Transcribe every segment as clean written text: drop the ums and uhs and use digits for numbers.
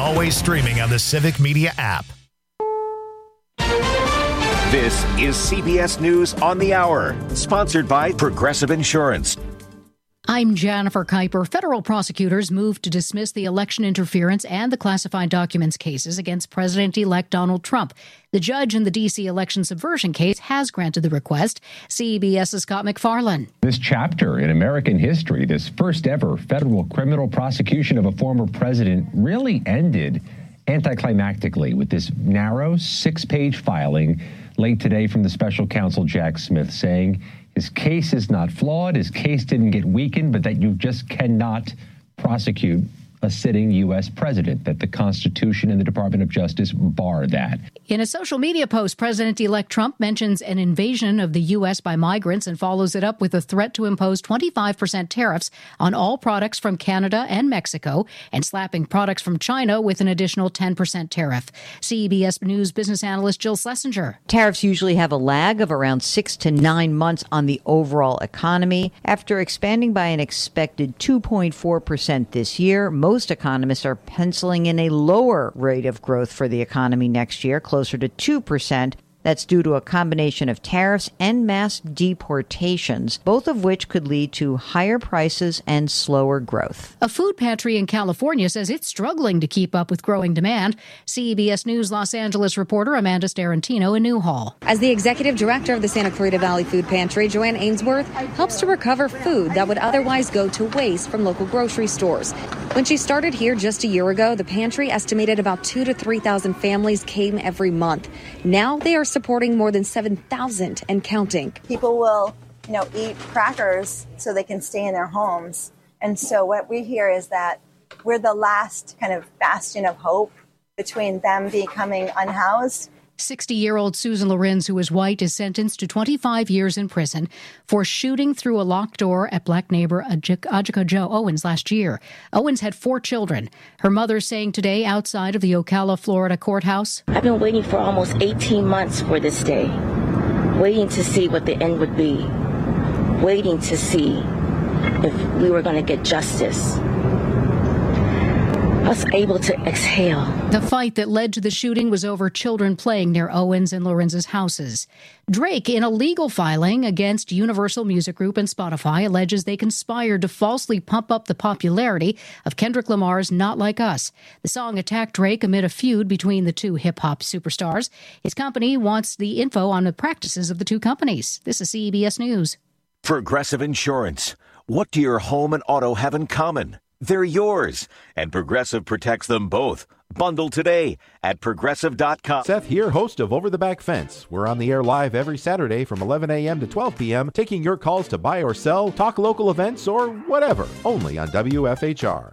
always streaming on the Civic Media app. This is CBS News on the Hour, sponsored by Progressive Insurance. I'm Jennifer Kuiper. Federal prosecutors moved to dismiss the election interference and the classified documents cases against President-elect Donald Trump. The judge in the D.C. election subversion case has granted the request. CBS's Scott McFarlane. This chapter in American history, this first ever federal criminal prosecution of a former president, really ended anticlimactically with this narrow 6-page filing late today from the special counsel Jack Smith saying his case is not flawed, his case didn't get weakened, but that you just cannot prosecute a sitting U.S. president, that the Constitution and the Department of Justice bar that. In a social media post, President-elect Trump mentions an invasion of the U.S. by migrants and follows it up with a threat to impose 25% tariffs on all products from Canada and Mexico and slapping products from China with an additional 10% tariff. CBS News business analyst Jill Schlesinger. Tariffs usually have a lag of around 6 to 9 months on the overall economy. After expanding by an expected 2.4% this year, most economists are penciling in a lower rate of growth for the economy next year, closer to 2%. That's due to a combination of tariffs and mass deportations, both of which could lead to higher prices and slower growth. A food pantry in California says it's struggling to keep up with growing demand. CBS News Los Angeles reporter Amanda Starantino in Newhall. As the executive director of the Santa Clarita Valley Food Pantry, Joanne Ainsworth helps to recover food that would otherwise go to waste from local grocery stores. When she started here just a year ago, the pantry estimated about 2,000 to 3,000 families came every month. Now they are supporting more than 7,000 and counting. People will, eat crackers so they can stay in their homes. And so what we hear is that we're the last kind of bastion of hope between them becoming unhoused. 60-year-old Susan Lorenz, who is white, is sentenced to 25 years in prison for shooting through a locked door at black neighbor Ajika Joe Owens last year. Owens had 4 children. Her mother saying today outside of the Ocala, Florida courthouse, I've been waiting for almost 18 months for this day, waiting to see what the end would be, waiting to see if we were going to get justice. I was able to exhale. The fight that led to the shooting was over children playing near Owens and Lorenz's houses. Drake, in a legal filing against Universal Music Group and Spotify, alleges they conspired to falsely pump up the popularity of Kendrick Lamar's Not Like Us. The song attacked Drake amid a feud between the two hip-hop superstars. His company wants the info on the practices of the two companies. This is CBS News. Progressive Insurance. What do your home and auto have in common? They're yours, and Progressive protects them both. Bundle today at Progressive.com. Seth here, host of Over the Back Fence. We're on the air live every Saturday from 11 a.m. to 12 p.m., taking your calls to buy or sell, talk local events, or whatever, only on WFHR.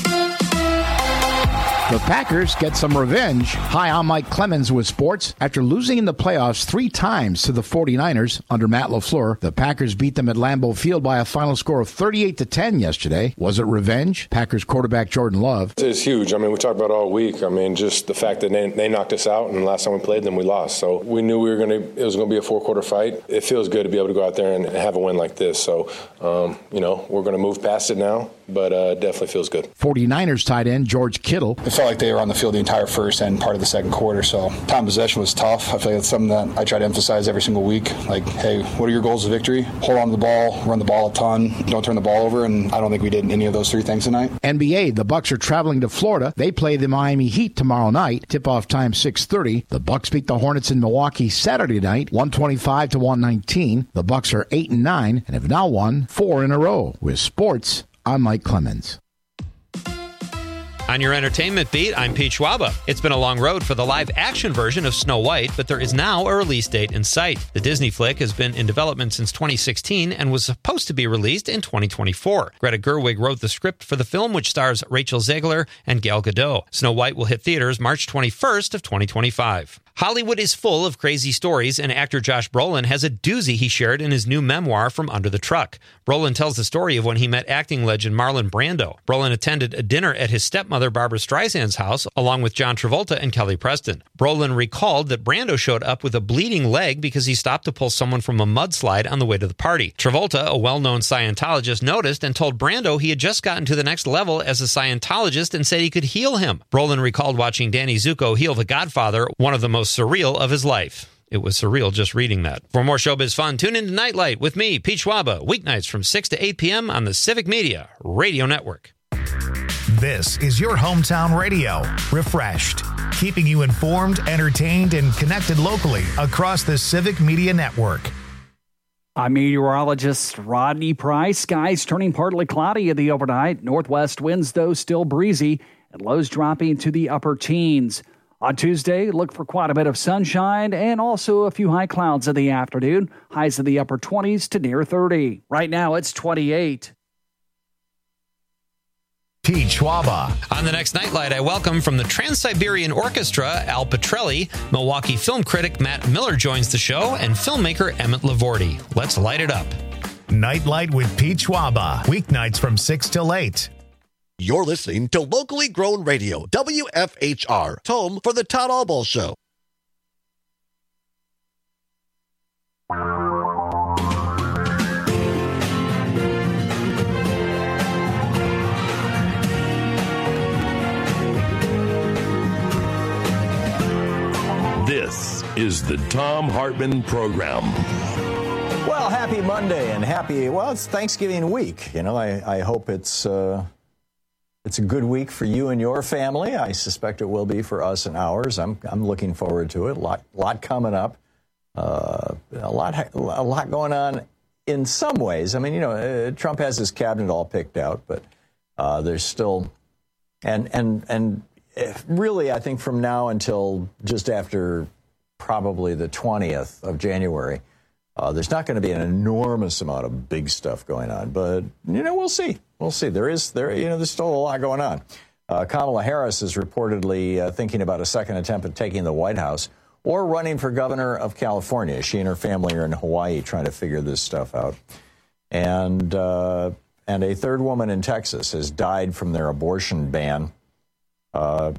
The Packers get some revenge. Hi, I'm Mike Clemens with sports. After losing in the playoffs 3 times to the 49ers under Matt LaFleur, the Packers beat them at Lambeau Field by a final score of 38-10 yesterday. Was it revenge? Packers quarterback Jordan Love. It's huge. We talked about it all week. Just the fact that they knocked us out, and the last time we played them, we lost. So we knew it was going to be a 4-quarter fight. It feels good to be able to go out there and have a win like this. So, we're going to move past it now, but definitely feels good. 49ers tight end George Kittle. It felt like they were on the field the entire first and part of the second quarter, so time possession was tough. I feel like it's something that I try to emphasize every single week. Like, hey, what are your goals of victory? Hold on to the ball, run the ball a ton, don't turn the ball over, and I don't think we did any of those 3 things tonight. NBA, the Bucks are traveling to Florida. They play the Miami Heat tomorrow night. Tip-off time 6:30. The Bucks beat the Hornets in Milwaukee Saturday night, 125-119. The Bucks are 8-9 and have now won 4 in a row. With sports, I'm Mike Clemens. On your entertainment beat, I'm Pete Schwaba. It's been a long road for the live-action version of Snow White, but there is now a release date in sight. The Disney flick has been in development since 2016 and was supposed to be released in 2024. Greta Gerwig wrote the script for the film, which stars Rachel Zegler and Gal Gadot. Snow White will hit theaters March 21st of 2025. Hollywood is full of crazy stories, and actor Josh Brolin has a doozy he shared in his new memoir, From Under the Truck. Brolin tells the story of when he met acting legend Marlon Brando. Brolin attended a dinner at his stepmother Barbra Streisand's house, along with John Travolta and Kelly Preston. Brolin recalled that Brando showed up with a bleeding leg because he stopped to pull someone from a mudslide on the way to the party. Travolta, a well-known Scientologist, noticed and told Brando he had just gotten to the next level as a Scientologist and said he could heal him. Brolin recalled watching Danny Zuko heal The Godfather, one of the most surreal of his life. It was surreal just reading that. For more showbiz fun, tune in to Nightlight with me, Pete Schwaba, weeknights from 6 to 8 p.m. on the Civic Media Radio Network. This is your hometown radio, Refreshed, keeping you informed, entertained, and connected locally across the Civic Media Network. I'm meteorologist Rodney Price. Skies turning partly cloudy in the overnight. Northwest winds, though, still breezy, and lows dropping to the upper teens. On Tuesday, look for quite a bit of sunshine and also a few high clouds in the afternoon. Highs in the upper 20s to near 30. Right now, it's 28. Pete Schwaba. On the next Nightlight, I welcome from the Trans-Siberian Orchestra, Al Petrelli. Milwaukee film critic Matt Miller joins the show, and filmmaker Emmett Lavorti. Let's light it up. Nightlight with Pete Schwaba. Weeknights from 6 till 8. You're listening to locally grown radio, WFHR, home for the Todd Albaugh Show. This is the Thom Hartmann Program. Well, happy Monday and it's Thanksgiving week. You know, I hope it's a good week for you and your family. I suspect it will be for us and ours. I'm looking forward to it. A lot coming up. A lot going on in some ways. I mean, you know, Trump has his cabinet all picked out, but there's still and really, I think from now until just after probably the 20th of January, there's not going to be an enormous amount of big stuff going on. But, you know, we'll see. We'll see. There's still a lot going on. Kamala Harris is reportedly thinking about a second attempt at taking the White House or running for governor of California. She and her family are in Hawaii trying to figure this stuff out. And a third woman in Texas has died from their abortion ban. Her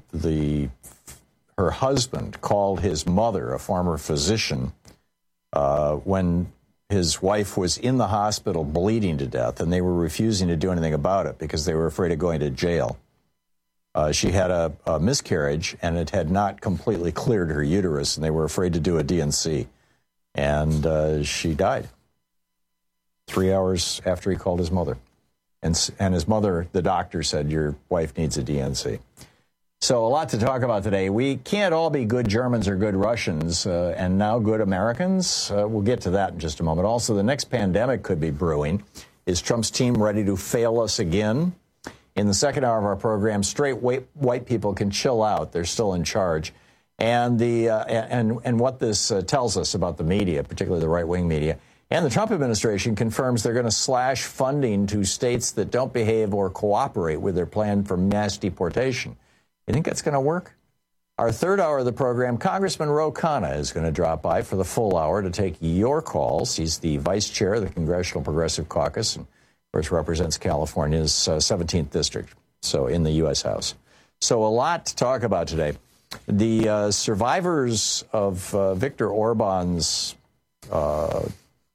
husband called his mother, a former physician, when his wife was in the hospital bleeding to death, and they were refusing to do anything about it because they were afraid of going to jail. She had a miscarriage, and it had not completely cleared her uterus, and they were afraid to do a D&C. And she died 3 hours after he called his mother. And his mother, the doctor, said, your wife needs a D&C. So a lot to talk about today. We can't all be good Germans or good Russians and now good Americans. We'll get to that in just a moment. Also, the next pandemic could be brewing. Is Trump's team ready to fail us again? In the second hour of our program, straight white people can chill out. They're still in charge. And and what this tells us about the media, particularly the right-wing media. And the Trump administration confirms they're going to slash funding to states that don't behave or cooperate with their plan for mass deportation. You think that's going to work? Our third hour of the program, Congressman Ro Khanna is going to drop by for the full hour to take your calls. He's the vice chair of the Congressional Progressive Caucus and, of course, represents California's 17th district, so in the U.S. House. So a lot to talk about today. The survivors of Viktor Orban's, what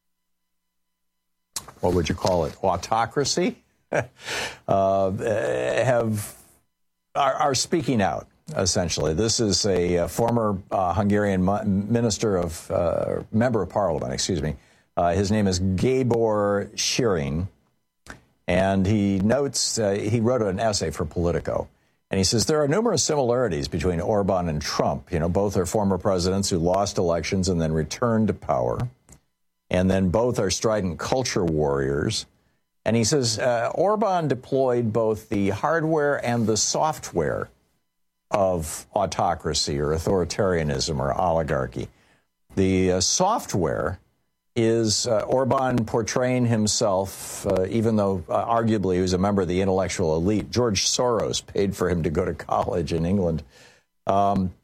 would you call it, autocracy, are speaking out, essentially. This is a former Hungarian member of parliament, excuse me. His name is Gabor Schering, and he notes, he wrote an essay for Politico, and he says, there are numerous similarities between Orban and Trump. You know, both are former presidents who lost elections and then returned to power, and then both are strident culture warriors. And he says Orban deployed both the hardware and the software of autocracy or authoritarianism or oligarchy. The software is Orban portraying himself, even though arguably he was a member of the intellectual elite. George Soros paid for him to go to college in England.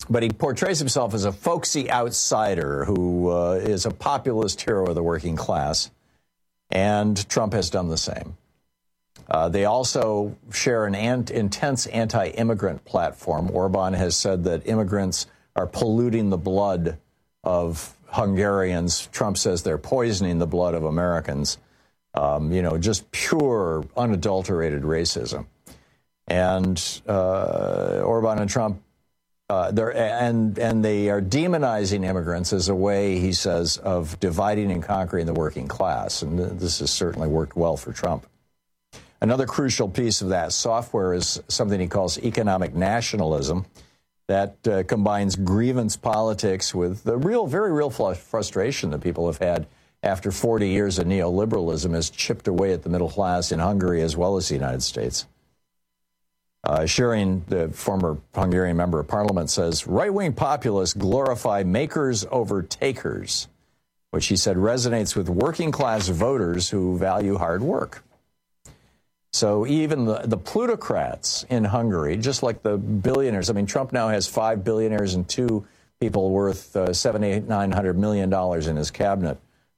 But he portrays himself as a folksy outsider who is a populist hero of the working class, and Trump has done the same. They also share an intense anti-immigrant platform. Orban has said that immigrants are polluting the blood of Hungarians. Trump says they're poisoning the blood of Americans. Just pure, unadulterated racism. And Orban and Trump, they are demonizing immigrants as a way, he says, of dividing and conquering the working class. And this has certainly worked well for Trump. Another crucial piece of that software is something he calls economic nationalism that combines grievance politics with the very real frustration that people have had after 40 years of neoliberalism has chipped away at the middle class in Hungary as well as the United States. Shearing, the former Hungarian member of parliament, says right-wing populists glorify makers over takers, which he said resonates with working-class voters who value hard work. So even the plutocrats in Hungary, just like the billionaires, I mean, Trump now has 5 billionaires and 2 people worth $900 million in his cabinet,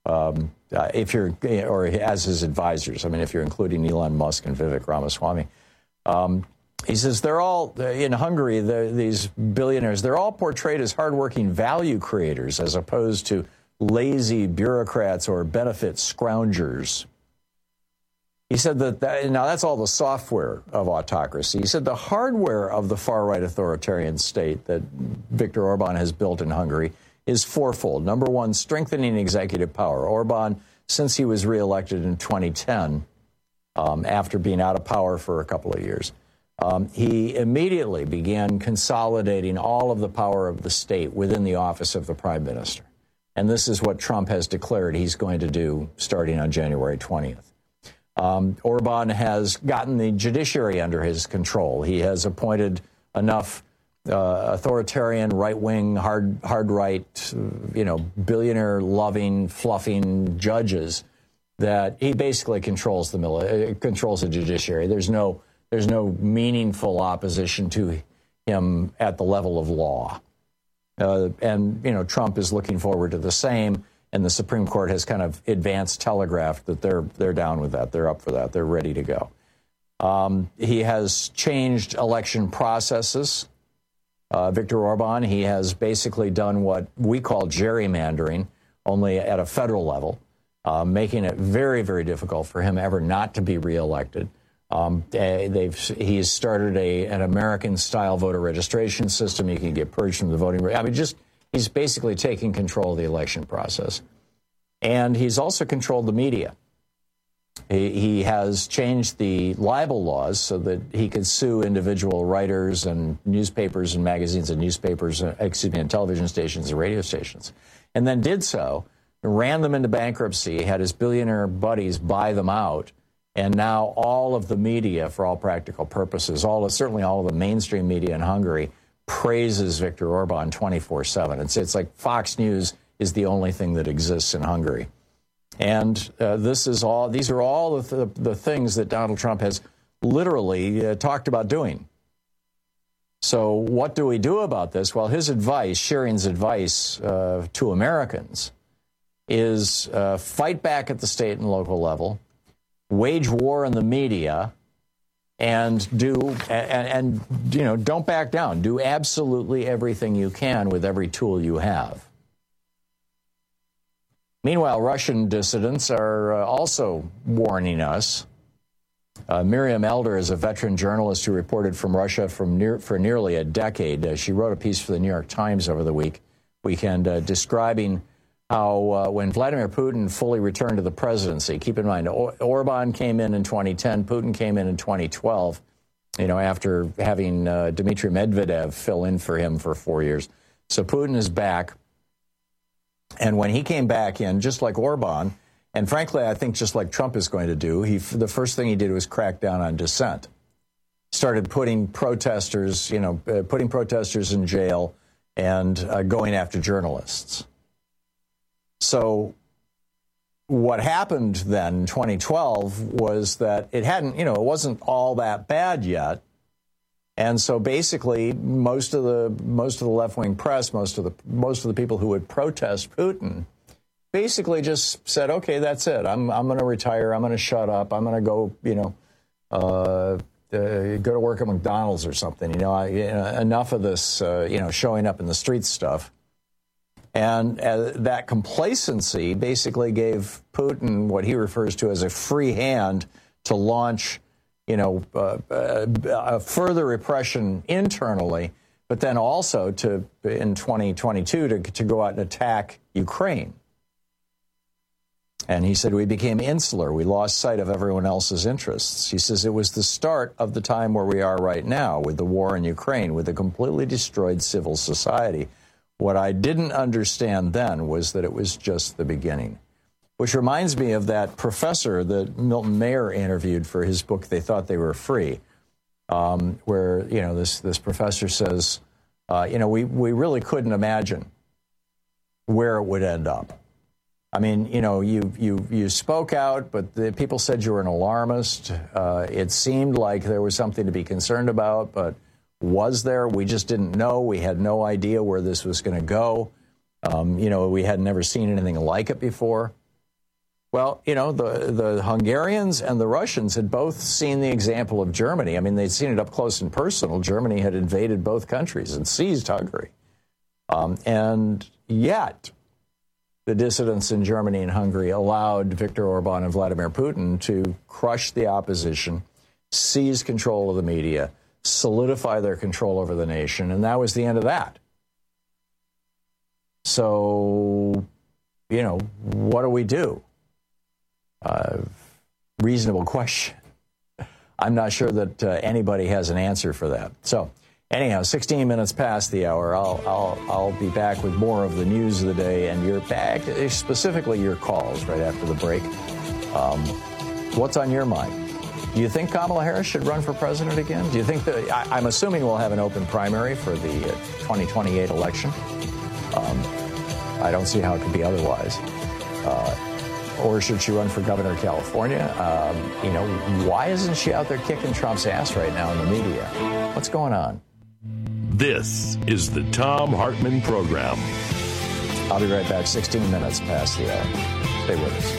or as his advisors. I mean, if you're including Elon Musk and Vivek Ramaswamy. He says they're all, in Hungary, these billionaires, they're all portrayed as hardworking value creators as opposed to lazy bureaucrats or benefit scroungers. He said that now that's all the software of autocracy. He said the hardware of the far-right authoritarian state that Viktor Orban has built in Hungary is fourfold. Number one, strengthening executive power. Orban, since he was reelected in 2010, after being out of power for a couple of years, he immediately began consolidating all of the power of the state within the office of the prime minister. And this is what Trump has declared he's going to do starting on January 20th. Orban has gotten the judiciary under his control. He has appointed enough authoritarian, right-wing, hard right, billionaire loving, fluffing judges that he basically controls the judiciary. There's no meaningful opposition to him at the level of law. And Trump is looking forward to the same. And the Supreme Court has kind of advanced telegraphed that they're down with that. They're up for that. They're ready to go. He has changed election processes. Viktor Orban, he has basically done what we call gerrymandering, only at a federal level, making it very, very difficult for him ever not to be reelected. He's started an American-style voter registration system. You can get purged from the voting. I mean, he's basically taking control of the election process. And he's also controlled the media. He has changed the libel laws so that he could sue individual writers and newspapers and magazines and and television stations and radio stations. And then did so, ran them into bankruptcy, had his billionaire buddies buy them out. And now all of the media, for all practical purposes, certainly all of the mainstream media in Hungary, praises Viktor Orban 24/7. It's like Fox News is the only thing that exists in Hungary. And these are all the things that Donald Trump has literally talked about doing. So what do we do about this? Well, his advice, Shearing's advice to Americans is fight back at the state and local level, wage war in the media, and don't back down. Do absolutely everything you can with every tool you have. Meanwhile, Russian dissidents are also warning us. Miriam Elder is a veteran journalist who reported from Russia for nearly a decade. She wrote a piece for the New York Times over the weekend describing how when Vladimir Putin fully returned to the presidency, keep in mind, Orban came in 2010, Putin came in 2012, after having Dmitry Medvedev fill in for him for 4 years. So Putin is back. And when he came back in, just like Orban, and frankly, I think just like Trump is going to do, the first thing he did was crack down on dissent. Started putting protesters in jail and going after journalists. So what happened then in 2012 was that it wasn't all that bad yet. And so basically, most of the left-wing press, most of the people who would protest Putin, basically just said, "Okay, that's it. I'm going to retire. I'm going to shut up. I'm going to go, go to work at McDonald's or something. Enough of this, showing up in the street stuff." And that complacency basically gave Putin what he refers to as a free hand to launch, a further repression internally, but then also in 2022 to go out and attack Ukraine. And he said, we became insular. We lost sight of everyone else's interests. He says it was the start of the time where we are right now with the war in Ukraine, with a completely destroyed civil society. What I didn't understand then was that it was just the beginning. Which reminds me of that professor that Milton Mayer interviewed for his book, They Thought They Were Free, where, this professor says, we really couldn't imagine where it would end up. I mean, you spoke out, but the people said you were an alarmist. It seemed like there was something to be concerned about, but was there? We just didn't know. We had no idea where this was going to go. We had never seen anything like it before. Well, the Hungarians and the Russians had both seen the example of Germany. I mean, they'd seen it up close and personal. Germany had invaded both countries and seized Hungary. And yet, the dissidents in Germany and Hungary allowed Viktor Orban and Vladimir Putin to crush the opposition, seize control of the media, solidify their control over the nation, and that was the end of that. So, what do we do? Reasonable question. I'm not sure that anybody has an answer for that. So, anyhow, 16 minutes past the hour. I'll be back with more of the news of the day, and you're back, specifically your calls right after the break. What's on your mind? Do you think Kamala Harris should run for president again? Do you think that I'm assuming we'll have an open primary for the 2028 election? I don't see how it could be otherwise. Or should she run for governor of California? Why isn't she out there kicking Trump's ass right now in the media? What's going on? This is the Thom Hartmann Program. I'll be right back, 16 minutes past the hour. Stay with us.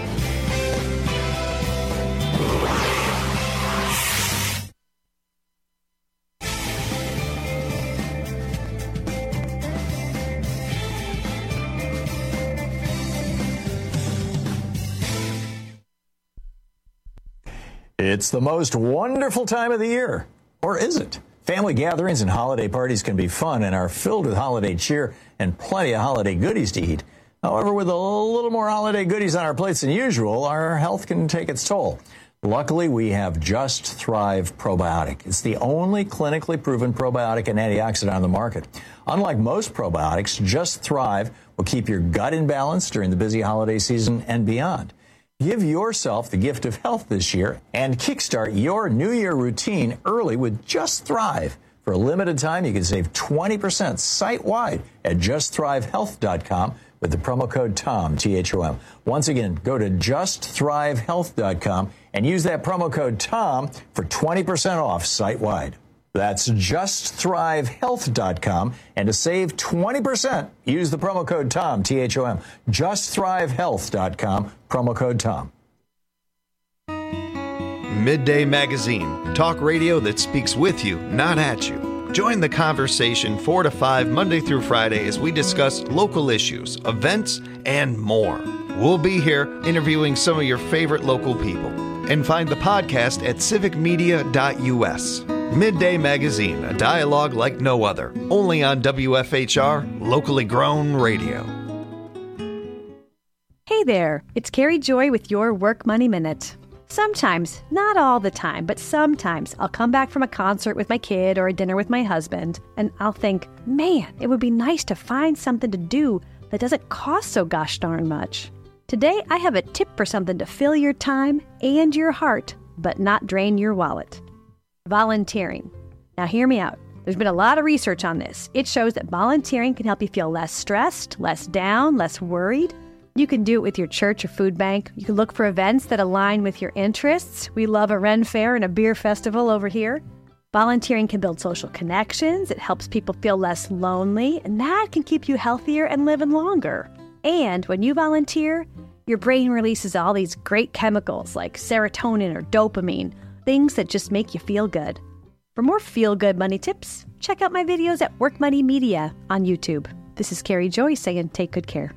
It's the most wonderful time of the year. Or is it? Family gatherings and holiday parties can be fun and are filled with holiday cheer and plenty of holiday goodies to eat. However, with a little more holiday goodies on our plates than usual, our health can take its toll. Luckily, we have Just Thrive Probiotic. It's the only clinically proven probiotic and antioxidant on the market. Unlike most probiotics, Just Thrive will keep your gut in balance during the busy holiday season and beyond. Give yourself the gift of health this year and kickstart your New Year routine early with Just Thrive. For a limited time, you can save 20% site-wide at justthrivehealth.com with the promo code TOM, T-H-O-M. Once again, go to justthrivehealth.com and use that promo code TOM for 20% off site-wide. That's justthrivehealth.com. And to save 20%, use the promo code TOM, T-H-O-M. Justthrivehealth.com, promo code TOM. Midday Magazine, talk radio that speaks with you, not at you. Join the conversation 4 to 5 Monday through Friday as we discuss local issues, events, and more. We'll be here interviewing some of your favorite local people. And find the podcast at civicmedia.us. Midday Magazine, a dialogue like no other. Only on WFHR, locally grown radio. Hey there, it's Carrie Joy with your Work Money Minute. Sometimes, not all the time, but sometimes I'll come back from a concert with my kid or a dinner with my husband, and I'll think, man, it would be nice to find something to do that doesn't cost so gosh darn much. Today, I have a tip for something to fill your time and your heart, but not drain your wallet. Volunteering. Now hear me out. There's been a lot of research on this. It shows that volunteering can help you feel less stressed, less down, less worried. You can do it with your church or food bank. You can look for events that align with your interests. We love a Ren Fair and a beer festival over here. Volunteering can build social connections, it helps people feel less lonely, and that can keep you healthier and living longer. And when you volunteer, your brain releases all these great chemicals like serotonin or dopamine, things that just make you feel good. For more feel-good money tips, check out my videos at Work Money Media on YouTube. This is Carrie Joy saying take good care.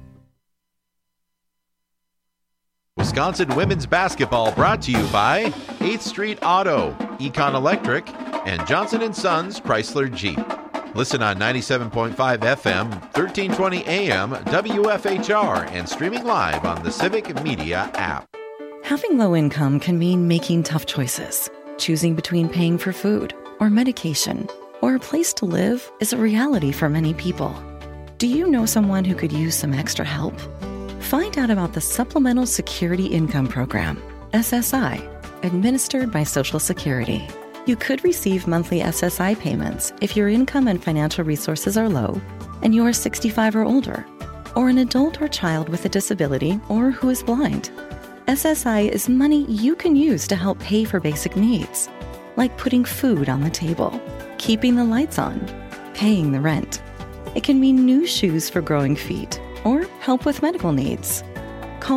Wisconsin women's basketball brought to you by 8th Street Auto, Econ Electric, and Johnson & Sons Chrysler Jeep. Listen on 97.5 FM, 1320 AM, WFHR, and streaming live on the Civic Media app. Having low income can mean making tough choices. Choosing between paying for food or medication or a place to live is a reality for many people. Do you know someone who could use some extra help? Find out about the Supplemental Security Income Program, SSI, administered by Social Security. You could receive monthly SSI payments if your income and financial resources are low and you are 65 or older, or an adult or child with a disability or who is blind. SSI is money you can use to help pay for basic needs, like putting food on the table, keeping the lights on, paying the rent. It can mean new shoes for growing feet or help with medical needs. Call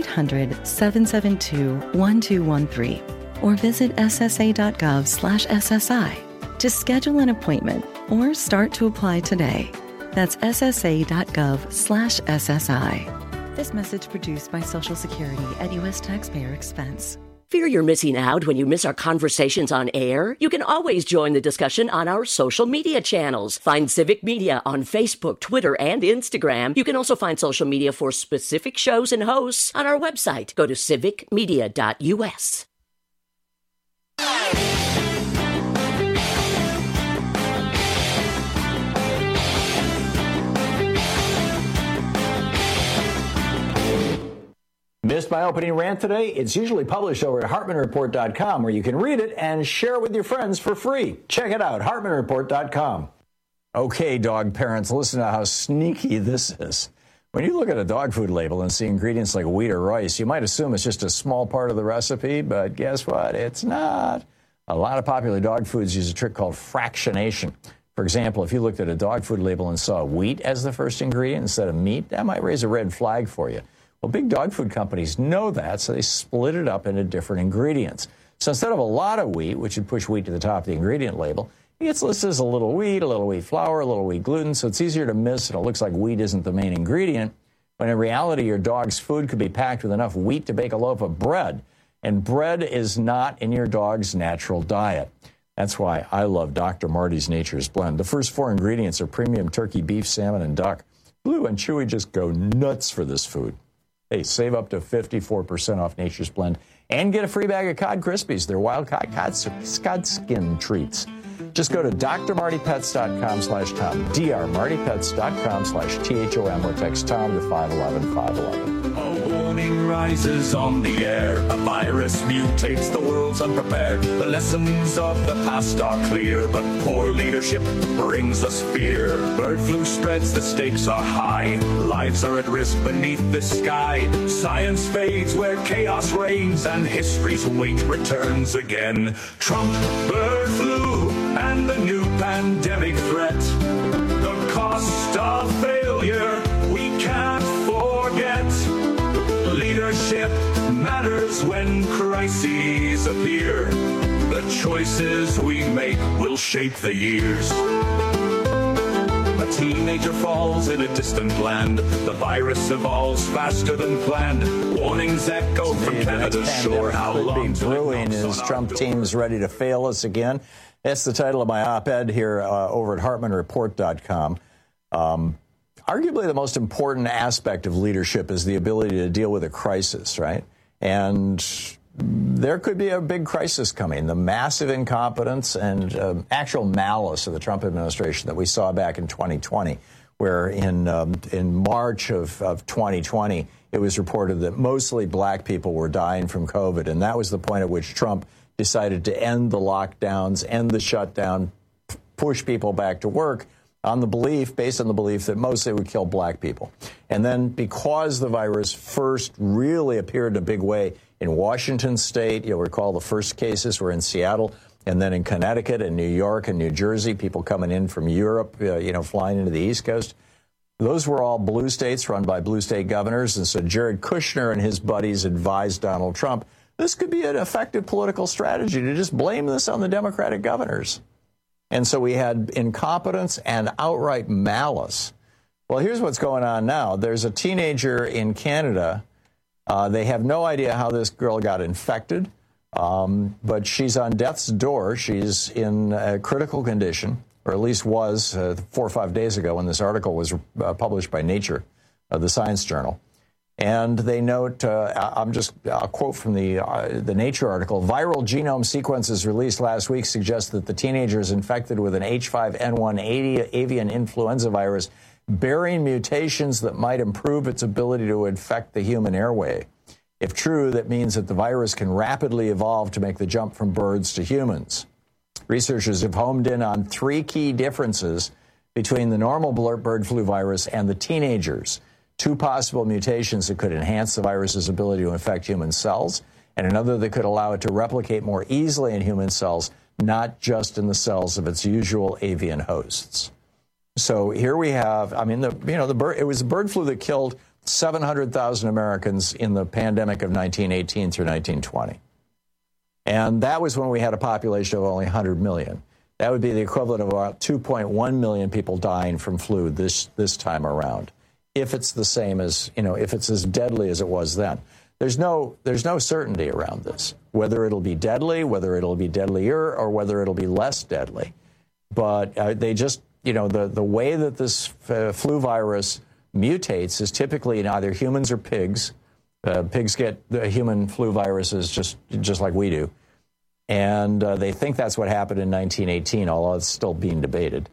1-800-772-1213 or visit ssa.gov/SSI to schedule an appointment or start to apply today. That's ssa.gov/SSI. This message produced by Social Security at U.S. taxpayer expense. Fear you're missing out when you miss our conversations on air? You can always join the discussion on our social media channels. Find Civic Media on Facebook, Twitter, and Instagram. You can also find social media for specific shows and hosts on our website. Go to civicmedia.us. Missed my opening rant today? It's usually published over at HartmanReport.com, where you can read it and share it with your friends for free. Check it out, HartmanReport.com. Okay, dog parents, listen to how sneaky this is. When you look at a dog food label and see ingredients like wheat or rice, you might assume it's just a small part of the recipe, but guess what? It's not. A lot of popular dog foods use a trick called fractionation. For example, if you looked at a dog food label and saw wheat as the first ingredient instead of meat, that might raise a red flag for you. Well, big dog food companies know that, so they split it up into different ingredients. So instead of a lot of wheat, which would push wheat to the top of the ingredient label, it gets listed as a little wheat flour, a little wheat gluten, so it's easier to miss, and it looks like wheat isn't the main ingredient, when in reality, your dog's food could be packed with enough wheat to bake a loaf of bread, and bread is not in your dog's natural diet. That's why I love Dr. Marty's Nature's Blend. The first 4 ingredients are premium turkey, beef, salmon, and duck. Blue and Chewy just go nuts for this food. Hey, save up to 54% off Nature's Blend and get a free bag of Cod Krispies. They're wild cod skin treats. Just go to drmartypets.com/Tom, drmartypets.com/THOM, or text Tom to 511-511. A warning rises on the air. A virus mutates, the world's unprepared. The lessons of the past are clear, but poor leadership brings us fear. Bird flu spreads, the stakes are high. Lives are at risk beneath the sky. Science fades where chaos reigns, and history's weight returns again. Trump, bird flu, and the new pandemic threat. The cost of failure we can't forget. Leadership matters when crises appear. The choices we make will shape the years. A teenager falls in a distant land. The virus evolves faster than planned. Warnings echo from Canada's shore. How long brewing is Trump team's ready to fail us again? That's the title of my op-ed here over at HartmanReport.com. Arguably the most important aspect of leadership is the ability to deal with a crisis, right? And there could be a big crisis coming. The massive incompetence and actual malice of the Trump administration that we saw back in 2020, where in March of 2020, it was reported that mostly black people were dying from COVID. And that was the point at which Trump decided to end the lockdowns, end the shutdown, push people back to work based on the belief that mostly it would kill black people. And then because the virus first really appeared in a big way in Washington state, you'll recall the first cases were in Seattle, And then in Connecticut and New York and New Jersey, people coming in from Europe, flying into the East Coast. Those were all blue states run by blue state governors. And so Jared Kushner and his buddies advised Donald Trump, this could be an effective political strategy to just blame this on the Democratic governors. And so we had incompetence and outright malice. Well, here's what's going on now. There's a teenager in Canada. They have no idea how this girl got infected. But she's on death's door. She's in a critical condition, or at least was 4 or 5 days ago when this article was published by Nature, the Science Journal. And they note, I'll quote from the Nature article, viral genome sequences released last week suggest that the teenager is infected with an H5N1 avian influenza virus bearing mutations that might improve its ability to infect the human airway. If true, that means that the virus can rapidly evolve to make the jump from birds to humans. Researchers have homed in on 3 key differences between the normal bird flu virus and the teenagers. 2 possible mutations that could enhance the virus's ability to infect human cells, and another that could allow it to replicate more easily in human cells, not just in the cells of its usual avian hosts. So here we have, it was the bird flu that killed 700,000 Americans in the pandemic of 1918 through 1920. And that was when we had a population of only 100 million. That would be the equivalent of about 2.1 million people dying from flu this time around. If it's the same as, if it's as deadly as it was then. There's no certainty around this, whether it'll be deadly, whether it'll be deadlier, or whether it'll be less deadly. But they just, the way that this flu virus mutates is typically in either humans or pigs. Pigs get the human flu viruses just like we do. And they think that's what happened in 1918, although it's still being debated.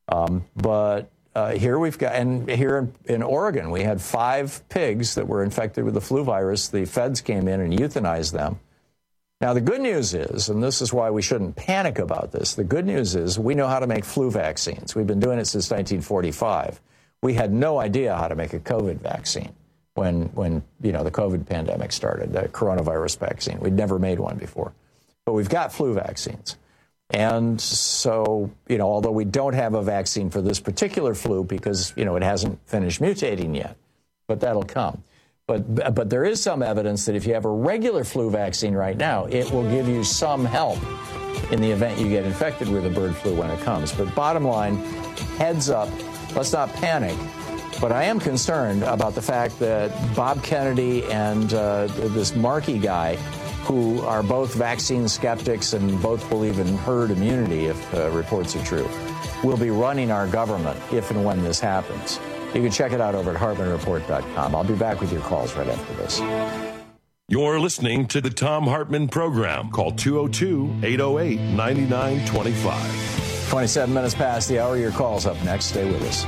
But here we've got, and here in Oregon, we had 5 pigs that were infected with the flu virus. The feds came in and euthanized them. Now, the good news is, and this is why we shouldn't panic about this, the good news is we know how to make flu vaccines. We've been doing it since 1945. We had no idea how to make a COVID vaccine when the COVID pandemic started, the coronavirus vaccine. We'd never made one before. But we've got flu vaccines. And so, although we don't have a vaccine for this particular flu because, it hasn't finished mutating yet, but that'll come. But there is some evidence that if you have a regular flu vaccine right now, it will give you some help in the event you get infected with a bird flu when it comes. But bottom line, heads up, let's not panic. But I am concerned about the fact that Bob Kennedy and this Markey guy, who are both vaccine skeptics and both believe in herd immunity, if reports are true, will be running our government if and when this happens. You can check it out over at HartmanReport.com. I'll be back with your calls right after this. You're listening to the Thom Hartmann Program. Call 202-808-9925. 27 minutes past the hour. Your call's up next. Stay with us.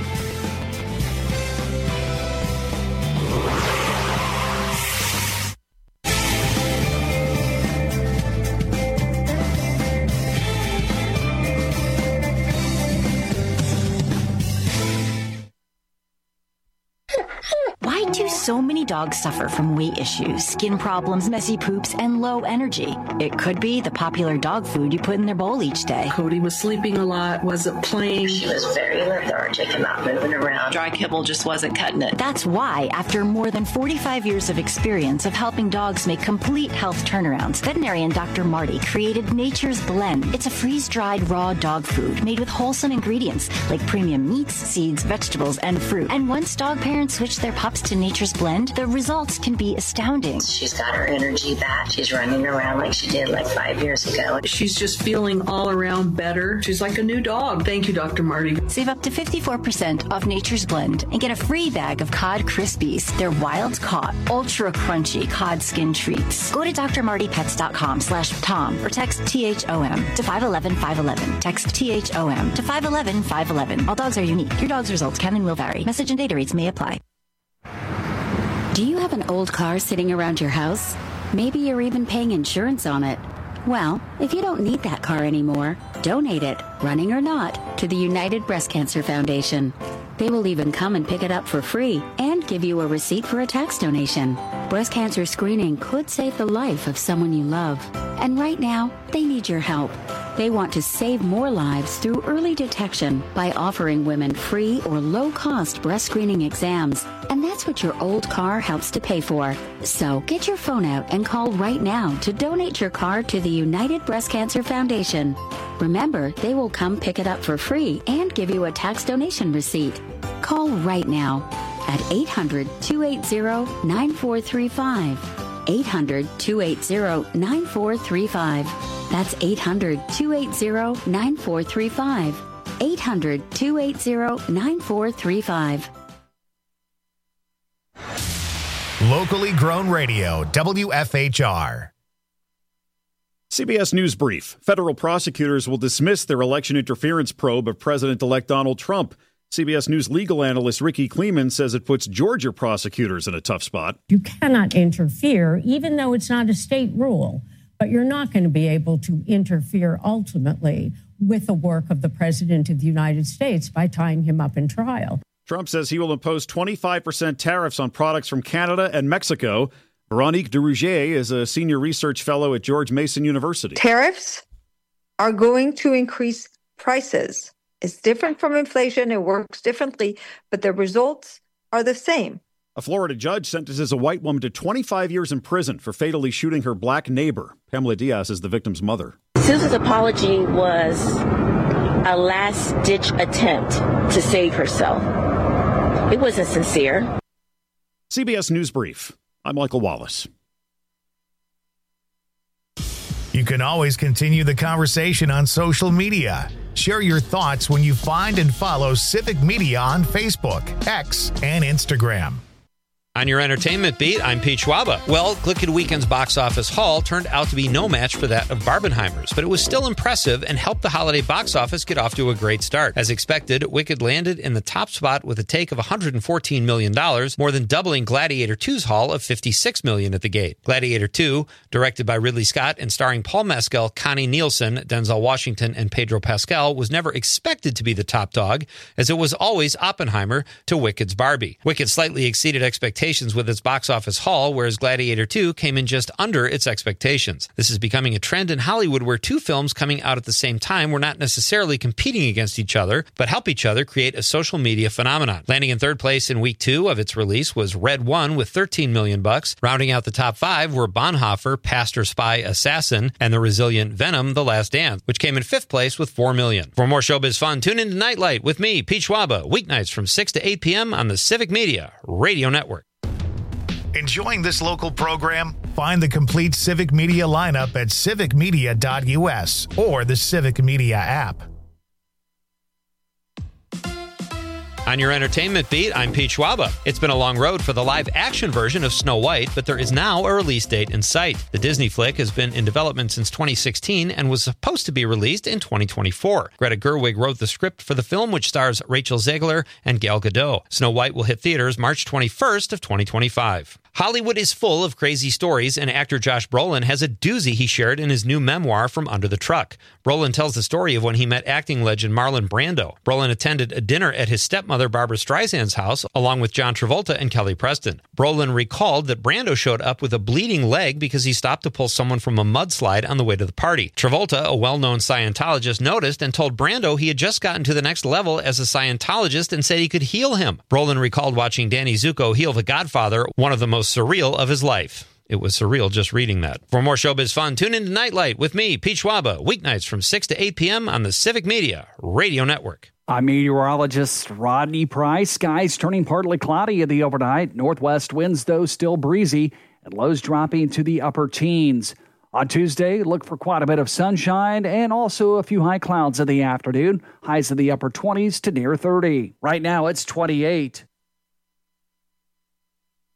So many dogs suffer from weight issues, skin problems, messy poops, and low energy. It could be the popular dog food you put in their bowl each day. Cody was sleeping a lot, wasn't playing. She was very lethargic and not moving around. Dry kibble just wasn't cutting it. That's why, after more than 45 years of experience of helping dogs make complete health turnarounds, veterinarian Dr. Marty created Nature's Blend. It's a freeze-dried raw dog food made with wholesome ingredients like premium meats, seeds, vegetables, and fruit. And once dog parents switch their pups to Nature's Blend, the results can be astounding. She's got her energy back. She's running around like she did like 5 years ago. She's just feeling all around better. She's like a new dog. Thank you, Dr. Marty. Save up to 54% off Nature's Blend and get a free bag of Cod Krispies. They're wild caught, ultra crunchy cod skin treats. Go to drmartypets.com/Tom or text THOM to 511-511. Text THOM to 511-511. All dogs are unique. Your dog's results can and will vary. Message and data rates may apply. Do you have an old car sitting around your house? Maybe you're even paying insurance on it. Well, if you don't need that car anymore, donate it, running or not, to the United Breast Cancer Foundation. They will even come and pick it up for free and give you a receipt for a tax donation. Breast cancer screening could save the life of someone you love. And right now, they need your help. They want to save more lives through early detection by offering women free or low-cost breast screening exams. And that's what your old car helps to pay for. So get your phone out and call right now to donate your car to the United Breast Cancer Foundation. Remember, they will come pick it up for free and give you a tax donation receipt. Call right now at 800-280-9435. 800-280-9435. That's 800-280-9435. 800-280-9435. Locally grown radio, WFHR. CBS News Brief. Federal prosecutors will dismiss their election interference probe of President-elect Donald Trump. CBS News legal analyst Ricky Kleeman says it puts Georgia prosecutors in a tough spot. You cannot interfere, even though it's not a state rule, but you're not going to be able to interfere ultimately with the work of the President of the United States by tying him up in trial. Trump says he will impose 25% tariffs on products from Canada and Mexico. Veronique Durougier is a senior research fellow at George Mason University. Tariffs are going to increase prices. It's different from inflation. It works differently, but the results are the same. A Florida judge sentences a white woman to 25 years in prison for fatally shooting her black neighbor. Pamela Diaz is the victim's mother. Susan's apology was a last-ditch attempt to save herself. It wasn't sincere. CBS News Brief. I'm Michael Wallace. You can always continue the conversation on social media. Share your thoughts when you find and follow Civic Media on Facebook, X, and Instagram. On your entertainment beat, I'm Pete Schwaba. Well, Glicked Weekend's box office haul turned out to be no match for that of Barbenheimer's, but it was still impressive and helped the holiday box office get off to a great start. As expected, Wicked landed in the top spot with a take of $114 million, more than doubling Gladiator 2's haul of $56 million at the gate. Gladiator 2, directed by Ridley Scott and starring Paul Mescal, Connie Nielsen, Denzel Washington, and Pedro Pascal, was never expected to be the top dog, as it was always Oppenheimer to Wicked's Barbie. Wicked slightly exceeded expectations with its box office haul, whereas Gladiator 2 came in just under its expectations. This is becoming a trend in Hollywood where two films coming out at the same time were not necessarily competing against each other, but help each other create a social media phenomenon. Landing in third place in week 2 of its release was Red One with $13 million. Rounding out the top 5 were Bonhoeffer, Pastor Spy Assassin, and the resilient Venom, The Last Dance, which came in 5th place with $4 million. For more showbiz fun, tune into Nightlight with me, Pete Schwaba, weeknights from 6 to 8 p.m. on the Civic Media Radio Network. Enjoying this local program? Find the complete Civic Media lineup at civicmedia.us or the Civic Media app. On your entertainment beat, I'm Pete Schwaba. It's been a long road for the live-action version of Snow White, but there is now a release date in sight. The Disney flick has been in development since 2016 and was supposed to be released in 2024. Greta Gerwig wrote the script for the film, which stars Rachel Zegler and Gal Gadot. Snow White will hit theaters March 21st of 2025. Hollywood is full of crazy stories, and actor Josh Brolin has a doozy he shared in his new memoir, From Under the Truck. Brolin tells the story of when he met acting legend Marlon Brando. Brolin attended a dinner at his stepmother Barbra Streisand's house, along with John Travolta and Kelly Preston. Brolin recalled that Brando showed up with a bleeding leg because he stopped to pull someone from a mudslide on the way to the party. Travolta, a well-known Scientologist, noticed and told Brando he had just gotten to the next level as a Scientologist and said he could heal him. Brolin recalled watching Danny Zuko heal The Godfather, one of the most surreal of his life. It was surreal just reading that. For more showbiz fun, tune into Nightlight with me, Pete Schwaba, weeknights from 6 to 8 p.m. on the Civic Media Radio Network. I'm meteorologist Rodney Price. Skies turning partly cloudy in the overnight. Northwest winds, though, still breezy, and lows dropping to the upper teens. On Tuesday, look for quite a bit of sunshine and also a few high clouds in the afternoon. Highs in the upper 20s to near 30. Right now, it's 28.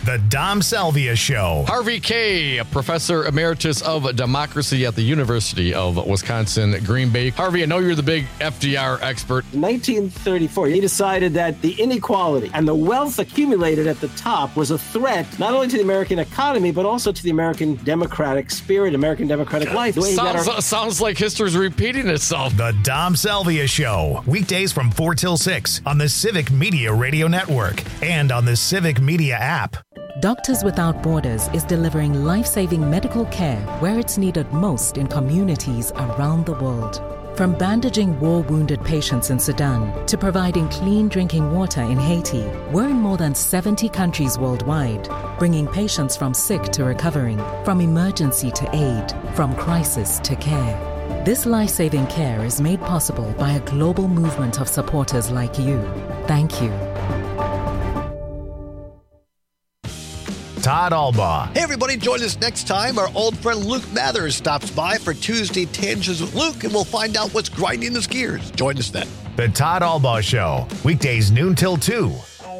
The Dom Salvia Show. Harvey Kaye, professor emeritus of democracy at the University of Wisconsin, Green Bay. Harvey, I know you're the big FDR expert. In 1934, he decided that the inequality and the wealth accumulated at the top was a threat not only to the American economy, but also to the American democratic spirit, American democratic life. Sounds like history's repeating itself. The Dom Salvia Show. Weekdays from 4 till 6 on the Civic Media Radio Network and on the Civic Media app. Doctors Without Borders is delivering life-saving medical care where it's needed most in communities around the world. From bandaging war-wounded patients in Sudan to providing clean drinking water in Haiti, we're in more than 70 countries worldwide, bringing patients from sick to recovering, from emergency to aid, from crisis to care. This life-saving care is made possible by a global movement of supporters like you. Thank you. Todd Albaugh. Hey, everybody, join us next time. Our old friend Luke Mathers stops by for Tuesday Tangents with Luke, and we'll find out what's grinding his gears. Join us then. The Todd Albaugh Show. Weekdays noon till 2.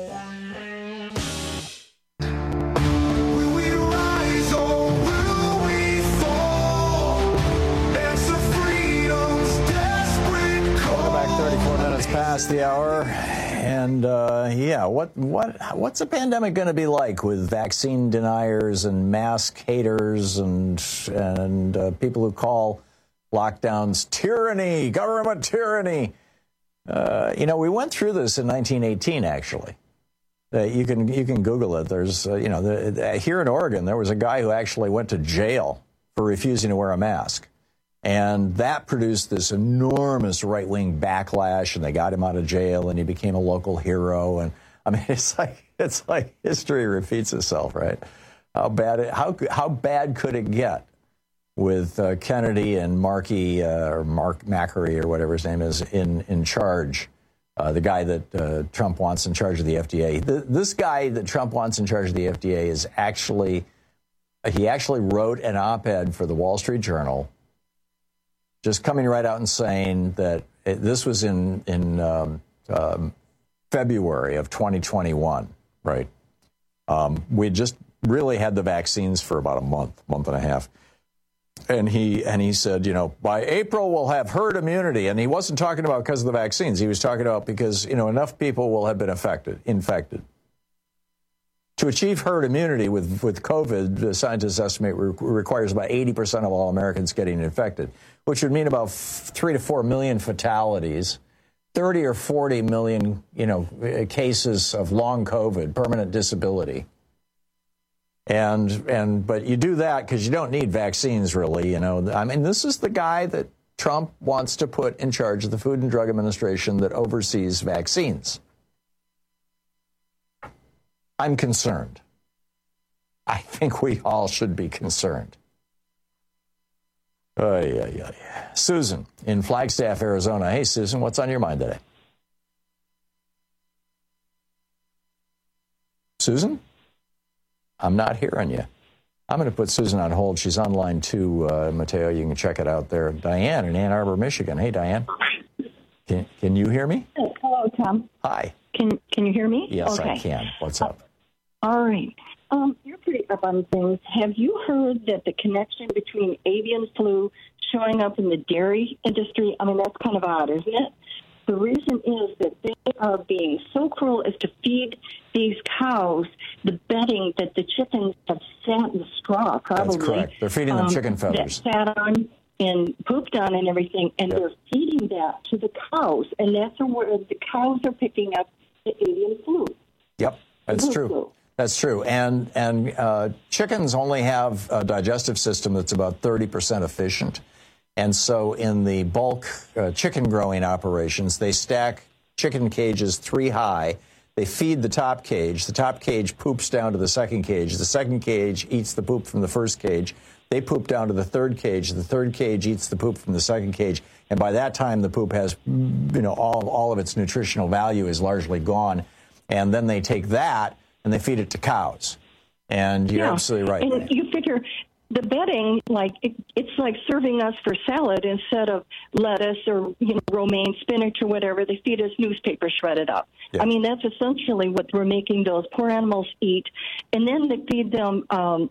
Past the hour, and what's the pandemic going to be like with vaccine deniers and mask haters and people who call lockdowns tyranny, government tyranny? We went through this in 1918. Actually, you can Google it. There's here in Oregon there was a guy who actually went to jail for refusing to wear a mask. And that produced this enormous right-wing backlash, and they got him out of jail, and he became a local hero. And I mean, it's like history repeats itself, right? How bad could it get with Kennedy and Markey or Mark Macri or whatever his name is in charge? The guy that Trump wants in charge of the FDA. This guy that Trump wants in charge of the FDA is actually wrote an op-ed for the Wall Street Journal, just coming right out and saying that this was in February of 2021, right? We just really had the vaccines for about a month and a half. And he said, by April we'll have herd immunity. And he wasn't talking about because of the vaccines. He was talking about because, enough people will have been infected. To achieve herd immunity with COVID, the scientists estimate requires about 80% of all Americans getting infected, which would mean about 3 to 4 million fatalities, 30 or 40 million, cases of long COVID, permanent disability. But you do that because you don't need vaccines, really. I mean, this is the guy that Trump wants to put in charge of the Food and Drug Administration that oversees vaccines. I'm concerned. I think we all should be concerned. Susan in Flagstaff, Arizona. Hey, Susan, what's on your mind today? Susan? I'm not hearing you. I'm going to put Susan on hold. She's on line 2, Mateo. You can check it out there. Diane in Ann Arbor, Michigan. Hey, Diane. Can you hear me? Hello, Tom. Hi. Can you hear me? Yes, okay. I can. What's up? All right. You're pretty up on things. Have you heard that the connection between avian flu showing up in the dairy industry, I mean, that's kind of odd, isn't it? The reason is that they are being so cruel as to feed these cows the bedding that the chickens have sat in the straw, probably. That's correct. They're feeding them chicken feathers. That sat on and pooped on and everything, and they're feeding that to the cows, and that's where the cows are picking up the avian flu. Yep, that's true. That's true. And chickens only have a digestive system that's about 30% efficient. And so in the bulk chicken growing operations, they stack chicken cages 3 high. They feed the top cage. The top cage poops down to the second cage. The second cage eats the poop from the first cage. They poop down to the third cage. The third cage eats the poop from the second cage. And by that time, the poop has, all of its nutritional value is largely gone. And then they take that and they feed it to cows. And you're absolutely right. And you figure the bedding, like it's like serving us for salad instead of lettuce or romaine, spinach or whatever. They feed us newspaper shredded up. Yeah. I mean, that's essentially what we're making those poor animals eat, and then they feed them.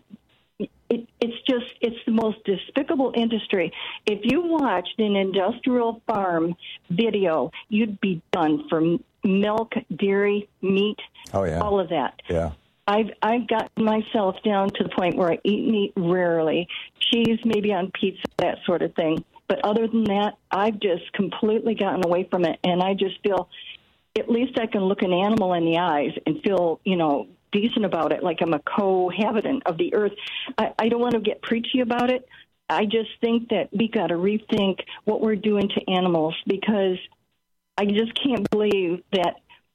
It's the most despicable industry. If you watched an industrial farm video, you'd be done for milk, dairy, meat, all of that. Yeah. I've gotten myself down to the point where I eat meat rarely. Cheese, maybe on pizza, that sort of thing. But other than that, I've just completely gotten away from it. And I just feel, at least I can look an animal in the eyes and feel, decent about it, like I'm a cohabitant of the earth. I don't want to get preachy about it. I just think that we got to rethink what we're doing to animals, because I just can't believe that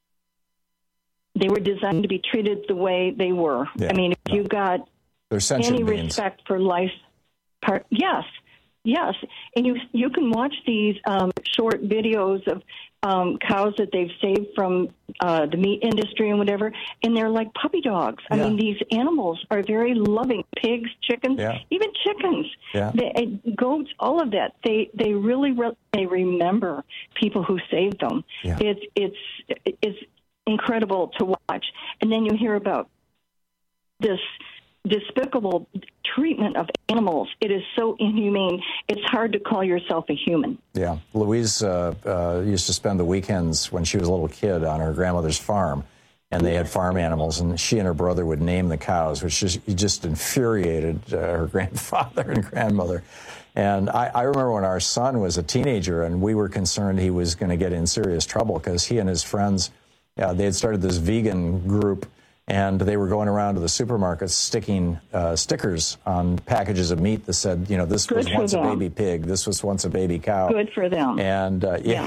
they were designed to be treated the way they were. Yeah. I mean, if you got any respect for life, yes. And you can watch these short videos of cows that they've saved from the meat industry and whatever, and they're like puppy dogs. I mean, these animals are very loving. Pigs, chickens, even chickens, goats, all of that. They really they remember people who saved them. Yeah. It's incredible to watch. And then you hear about this despicable treatment of animals. It is so inhumane. It's hard to call yourself a human. Yeah. Louise used to spend the weekends when she was a little kid on her grandmother's farm, and they had farm animals, and she and her brother would name the cows, which just infuriated her grandfather and grandmother. And I remember when our son was a teenager, and we were concerned he was going to get in serious trouble because he and his friends, they had started this vegan group, and they were going around to the supermarkets sticking stickers on packages of meat that said, this was once a baby pig, this was once a baby cow. Good for them. And,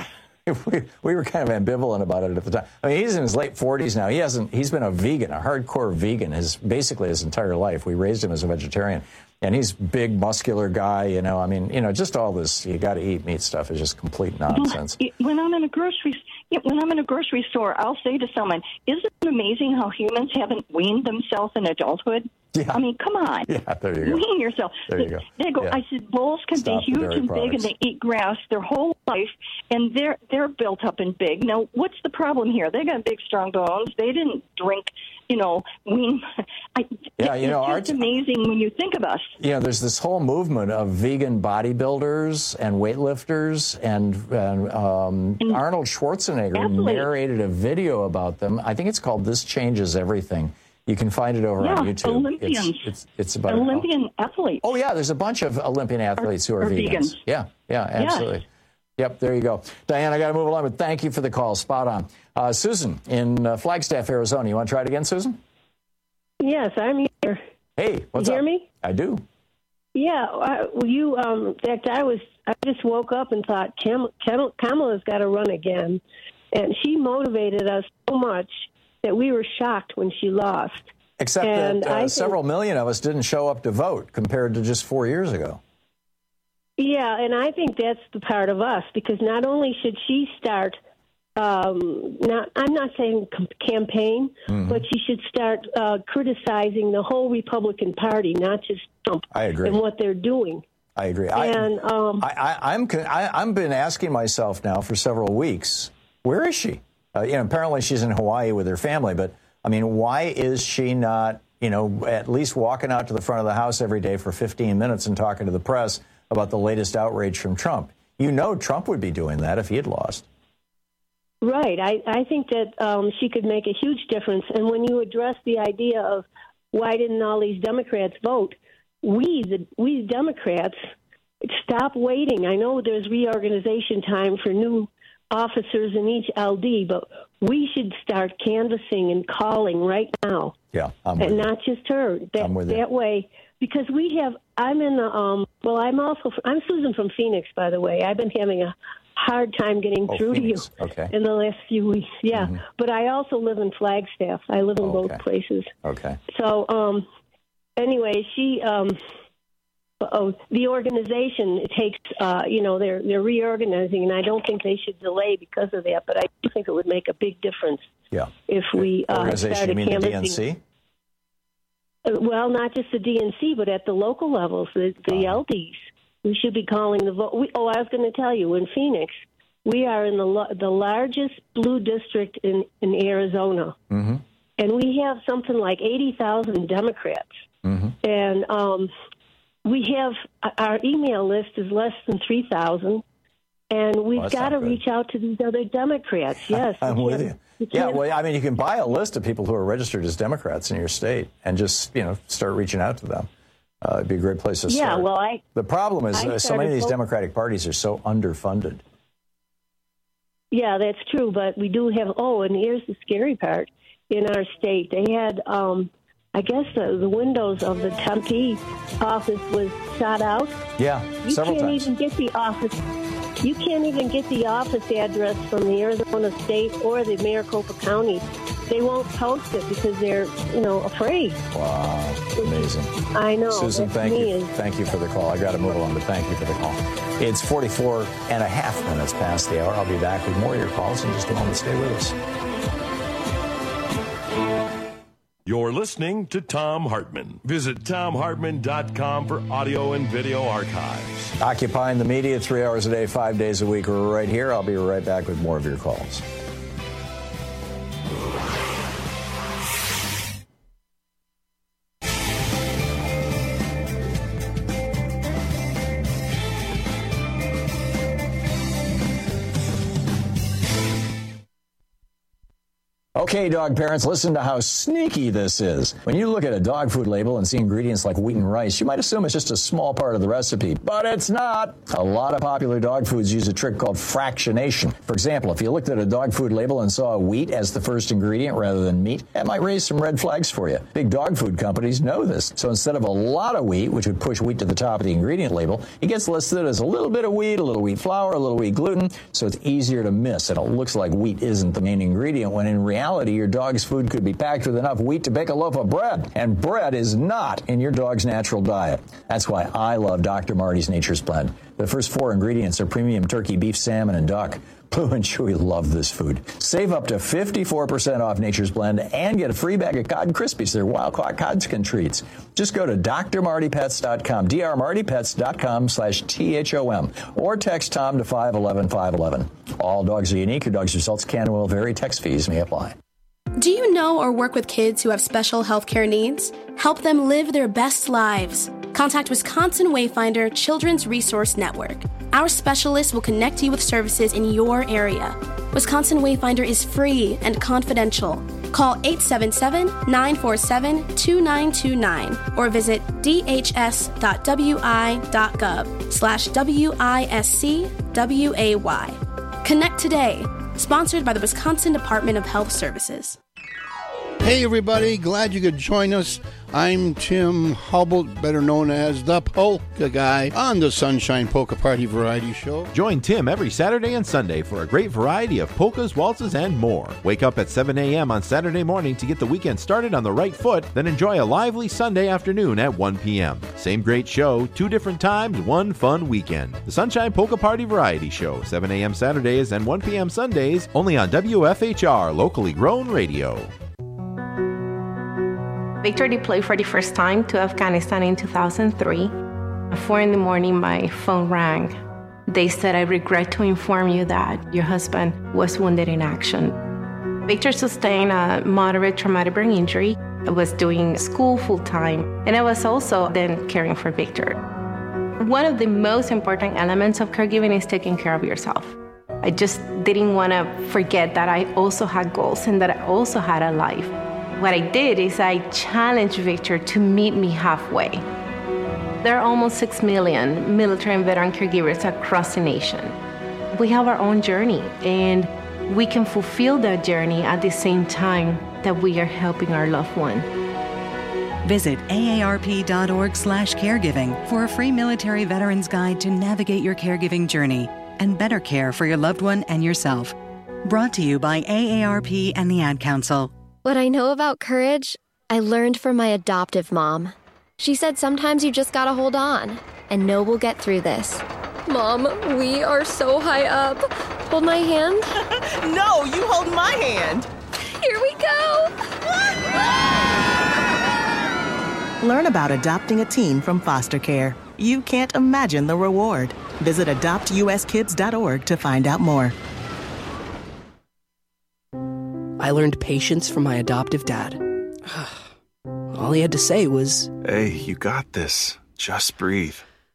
we were kind of ambivalent about it at the time. I mean, he's in his late 40s now. He's been a vegan, a hardcore vegan, basically his entire life. We raised him as a vegetarian. And he's a big, muscular guy, I mean, just all this, you got to eat meat stuff is just complete nonsense. When I'm in a grocery store, I'll say to someone, isn't it amazing how humans haven't weaned themselves in adulthood? Yeah. I mean, come on. Yeah, there you go. Wean yourself. There you go. They go, I said, bulls can be huge and big, and they eat grass their whole life, and they're built up and big. Now, what's the problem here? They got big, strong bones. They didn't drink, wean. It's just amazing when you think of us. There's this whole movement of vegan bodybuilders and weightlifters, and Arnold Schwarzenegger narrated a video about them. I think it's called "This Changes Everything." You can find it over on YouTube. Olympians. It's about Olympian athletes. Oh yeah, there's a bunch of Olympian athletes who are vegans. Yeah, absolutely. Yep, there you go. Diane, I got to move along, but thank you for the call. Spot on. Susan in Flagstaff, Arizona. You want to try it again, Susan? Yes, I'm here. Hey, what's you up? Hear me? I do. Yeah, in fact, I just woke up and thought Kamala's got to run again, and she motivated us so much that we were shocked when she lost. Except that several million of us didn't show up to vote compared to just 4 years ago. Yeah, and I think that's the part of us, because not only should she start, I'm not saying campaign, but she should start criticizing the whole Republican Party, not just Trump. I agree. And what they're doing. I agree. And I've been asking myself now for several weeks, where is she? Apparently she's in Hawaii with her family, but I mean, why is she not, at least walking out to the front of the house every day for 15 minutes and talking to the press about the latest outrage from Trump? Trump would be doing that if he had lost. Right. I think that she could make a huge difference. And when you address the idea of why didn't all these Democrats vote, we Democrats, stop waiting. I know there's reorganization time for new officers in each LD, but we should start canvassing and calling right now. Yeah, I'm and not just her. That way, because I'm Susan from Phoenix, by the way. I've been having a hard time getting through Phoenix. to you okay. in the last few weeks. Yeah, but I also live in Flagstaff. I live in both places. Okay. So, anyway, she. The organization takes, they're reorganizing, and I don't think they should delay because of that. But I do think it would make a big difference. Yeah. If we organization, started you mean canvassing. the DNC? Well, not just the DNC, but at the local levels, the LDs. We should be calling the vote. I was going to tell you, in Phoenix, we are in the largest blue district in Arizona. Mm-hmm. And we have something like 80,000 Democrats. Mm-hmm. And we have, our email list is less than 3,000. And we've got to reach out to these other Democrats. Yes. I'm with you. Yeah, well, I mean, you can buy a list of people who are registered as Democrats in your state and just, start reaching out to them. It'd be a great place to start. Yeah, well, the problem is so many of these Democratic parties are so underfunded. Yeah, that's true. But we do have, and here's the scary part. In our state, they had, I guess, the windows of the Tempe office was shot out. Yeah, several times. You can't even get the office address from the Arizona State or the Maricopa County. They won't post it because they're, afraid. Wow, amazing. I know. Susan, thank you. Thank you for the call. I got to move on, but thank you for the call. It's 44 and a half minutes past the hour. I'll be back with more of your calls in just a moment. Stay with us. You're listening to Thom Hartmann. Visit ThomHartmann.com for audio and video archives. Occupying the media 3 hours a day, 5 days a week. We're right here. I'll be right back with more of your calls. Okay, dog parents, listen to how sneaky this is. When you look at a dog food label and see ingredients like wheat and rice, you might assume it's just a small part of the recipe, but it's not. A lot of popular dog foods use a trick called fractionation. For example, if you looked at a dog food label and saw wheat as the first ingredient rather than meat, that might raise some red flags for you. Big dog food companies know this. So instead of a lot of wheat, which would push wheat to the top of the ingredient label, it gets listed as a little bit of wheat, a little wheat flour, a little wheat gluten, so it's easier to miss. And it looks like wheat isn't the main ingredient, when in reality, your dog's food could be packed with enough wheat to bake a loaf of bread. And bread is not in your dog's natural diet. That's why I love Dr. Marty's Nature's Blend. The first 4 ingredients are premium turkey, beef, salmon, and duck. Blue and Chewy love this food. Save up to 54% off Nature's Blend and get a free bag of Cod Krispies. They're wild-caught Codskin treats. Just go to drmartypets.com, drmartypets.com/THOM, or text Tom to 511-511. All dogs are unique. Your dog's results can and will vary. Text fees may apply. Do you know or work with kids who have special healthcare needs? Help them live their best lives. Contact Wisconsin Wayfinder Children's Resource Network. Our specialists will connect you with services in your area. Wisconsin Wayfinder is free and confidential. Call 877-947-2929 or visit dhs.wi.gov/WISCWAY. Connect today. Sponsored by the Wisconsin Department of Health Services. Hey everybody, glad you could join us. I'm Tim Hubble, better known as the Polka Guy, on the Sunshine Polka Party Variety Show. Join Tim every Saturday and Sunday for a great variety of polkas, waltzes, and more. Wake up at 7 a.m. on Saturday morning to get the weekend started on the right foot, then enjoy a lively Sunday afternoon at 1 p.m. Same great show, 2 different times, 1 fun weekend. The Sunshine Polka Party Variety Show, 7 a.m. Saturdays and 1 p.m. Sundays, only on WFHR, locally grown radio. Victor deployed for the first time to Afghanistan in 2003. At 4 in the morning, my phone rang. They said, "I regret to inform you that your husband was wounded in action." Victor sustained a moderate traumatic brain injury. I was doing school full-time, and I was also then caring for Victor. One of the most important elements of caregiving is taking care of yourself. I just didn't want to forget that I also had goals and that I also had a life. What I did is I challenged Victor to meet me halfway. There are almost 6 million military and veteran caregivers across the nation. We have our own journey, and we can fulfill that journey at the same time that we are helping our loved one. Visit aarp.org/caregiving for a free military veterans guide to navigate your caregiving journey and better care for your loved one and yourself. Brought to you by AARP and the Ad Council. What I know about courage, I learned from my adoptive mom. She said sometimes you just gotta hold on and know we'll get through this. Mom, we are so high up. Hold my hand. No, you hold my hand. Here we go. Learn about adopting a teen from foster care. You can't imagine the reward. Visit adoptuskids.org to find out more. I learned patience from my adoptive dad. All he had to say was, "Hey, you got this. Just breathe."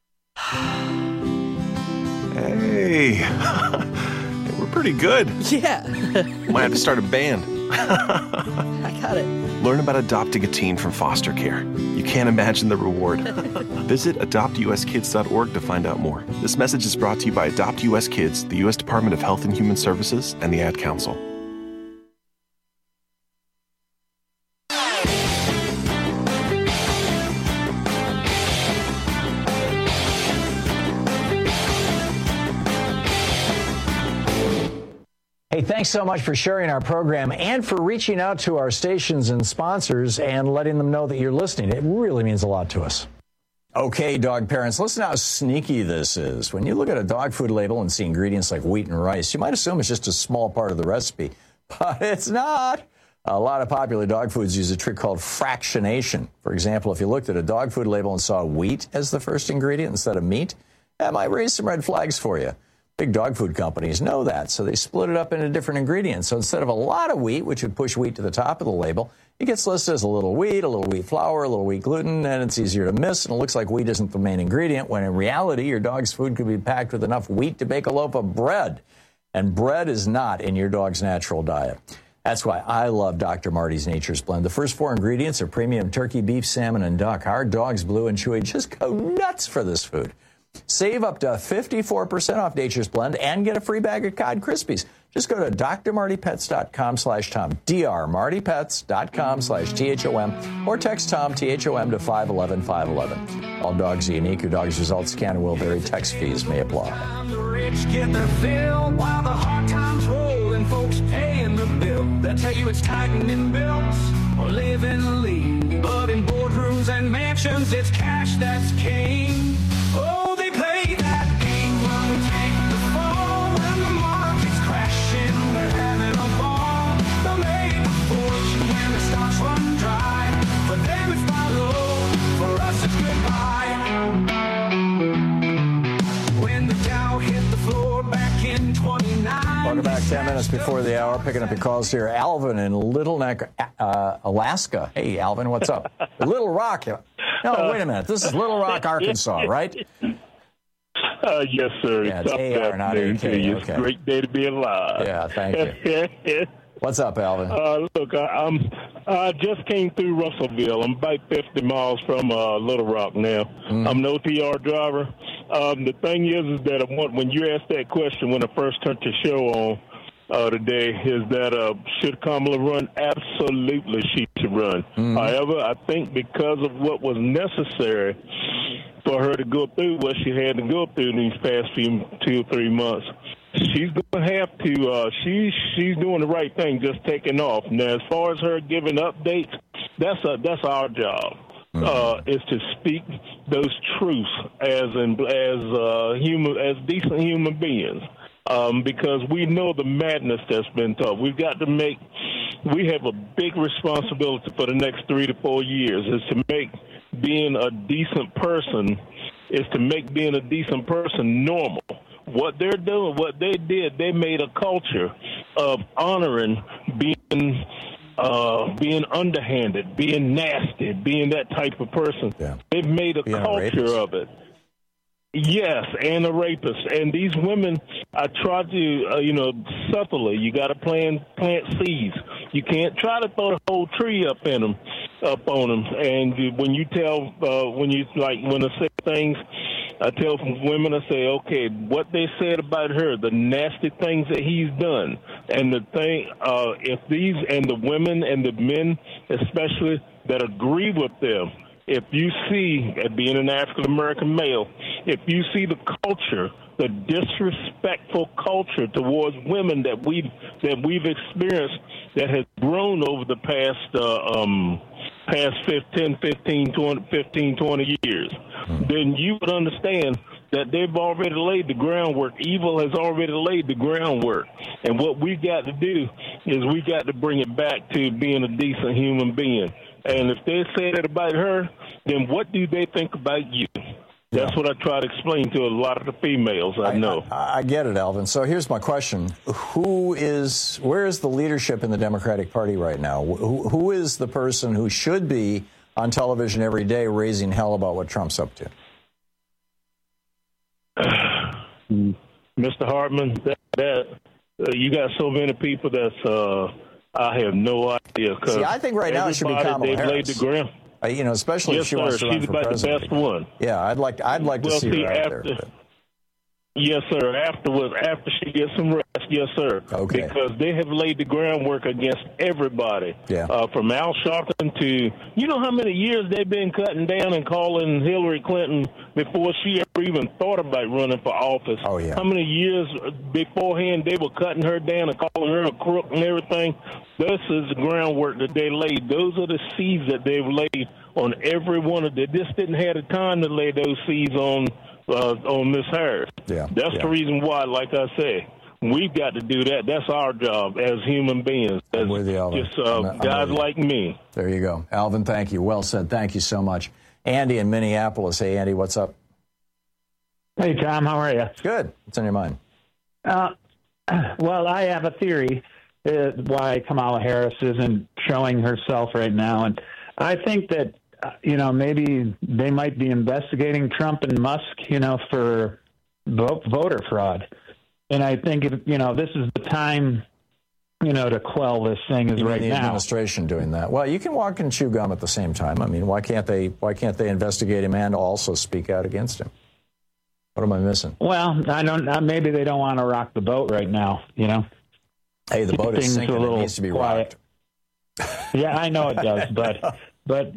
Hey, we're pretty good. Yeah. Might have to start a band. I got it. Learn about adopting a teen from foster care. You can't imagine the reward. Visit adoptuskids.org to find out more. This message is brought to you by Adopt US Kids, the U.S. Department of Health and Human Services, and the Ad Council. Hey, thanks so much for sharing our program and for reaching out to our stations and sponsors and letting them know that you're listening. It really means a lot to us. Okay, dog parents, listen how sneaky this is. When you look at a dog food label and see ingredients like wheat and rice, you might assume it's just a small part of the recipe, but it's not. A lot of popular dog foods use a trick called fractionation. For example, if you looked at a dog food label and saw wheat as the first ingredient instead of meat, that might raise some red flags for you. Big dog food companies know that, so they split it up into different ingredients. So instead of a lot of wheat, which would push wheat to the top of the label, it gets listed as a little wheat flour, a little wheat gluten, and it's easier to miss, and it looks like wheat isn't the main ingredient, when in reality, your dog's food could be packed with enough wheat to bake a loaf of bread. And bread is not in your dog's natural diet. That's why I love Dr. Marty's Nature's Blend. The first 4 ingredients are premium turkey, beef, salmon, and duck. Our dogs, Blue and Chewy, just go nuts for this food. Save up to 54% off Nature's Blend and get a free bag of Cod Krispies. Just go to drmartypets.com/Tom, drmartypets.com/THOM, or text Tom, THOM, to 511-511. All dogs are unique. Your dog's results can and will vary. Text fees may apply. The rich get their fill while the hard times roll and folks paying the bill. They'll tell you it's tightening belts or living lean. But in boardrooms and mansions, it's cash that's king. Oh, they play that game, run, take the fall. When the market's crashing, they're having a ball. They'll make a fortune when the stocks run dry. For them it's follow, for us it's goodbye. When the Dow hit the floor back in 29. Welcome back, 10 minutes before the hour. Picking up your calls here. Alvin in Little Neck, Alaska. Hey, Alvin, what's up? Little Rock. No, wait a minute. This is Little Rock, Arkansas, right? Yes, sir. Yeah, it's AR, not AK. It's a great day to be alive. Yeah, thank you. What's up, Alvin? Look, I just came through Russellville. I'm about 50 miles from Little Rock now. I'm an OTR driver. The thing is that when you asked that question when I first turned the show on today, is that should Kamala run? Absolutely, she should run. However, I think because of what was necessary for her to go through what she had to go through in these past 2 or 3 months, she's going to have to, she's doing the right thing, just taking off. Now, as far as her giving updates, that's our job, is to speak those truths as decent human beings. Because we know the madness that's been taught. We have a big responsibility for the next 3 to 4 years, is to make being a decent person normal. What they're doing, what they did, they made a culture of honoring being underhanded, being nasty, being that type of person. Yeah. They've made a culture of it. Yes, and a rapist. And these women, I try to, subtly, you got to plant seeds. You can't try to throw the whole tree up on them. And when I say things, I tell women, I say, okay, what they said about her, the nasty things that he's done, and the thing, if these, and the women and the men, especially, that agree with them, if you see, being an African-American male, if you see the culture, the disrespectful culture towards women that we've experienced that has grown over the past 15, 20 years, then you would understand that they've already laid the groundwork. Evil has already laid the groundwork. And what we got to do is we got to bring it back to being a decent human being. And if they say that about her, then what do they think about you? That's what I try to explain to a lot of the females I know. I get it, Alvin. So here's my question. Where is the leadership in the Democratic Party right now? Who is the person who should be on television every day raising hell about what Trump's up to? Mr. Hartman, you got so many people that's I have no idea. See, I think right now it should be Kamala Harris. Laid the ground. Especially if she wants to run for president. She's about the best one. Yeah, I'd like to see her out there. Yes, sir. After she gets some rest, yes, sir. Okay. Because they have laid the groundwork against everybody. Yeah. From Al Sharpton to, you know how many years they've been cutting down and calling Hillary Clinton before she ever even thought about running for office. Oh, yeah. How many years beforehand they were cutting her down and calling her a crook and everything? This is the groundwork that they laid. Those are the seeds that they've laid on every one of them. They just didn't have the time to lay those seeds on Miss Harris. Yeah, that's the reason why, like I say, we've got to do that. That's our job as human beings. I'm with you, Alvin. Just guys like me. There you go. Alvin, thank you. Well said. Thank you so much. Andy in Minneapolis. Hey, Andy, what's up? Hey, Tom, how are you? Good. What's on your mind? Well, I have a theory why Kamala Harris isn't showing herself right now. And I think that maybe they might be investigating Trump and Musk, for voter fraud. And I think, this is the time, to quell this thing is right now. The administration doing that. Well, you can walk and chew gum at the same time. I mean, why can't they investigate him and also speak out against him? What am I missing? Well, maybe they don't want to rock the boat right now, Hey, the boat is sinking. It needs to be rocked. Yeah, I know it does, but like